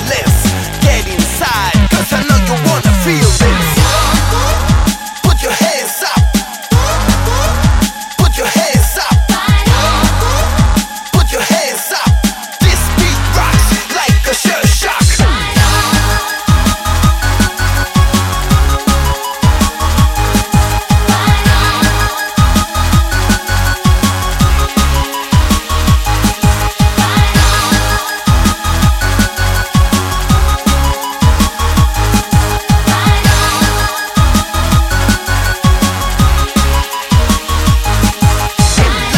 less. Get inside, cause I know you wanna feel this. Put your hands up. Put your hands up. Put your hands up. This beat rocks like a shell shock.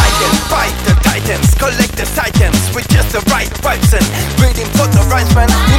Collect the titans with just the right vibes and waiting for the right man.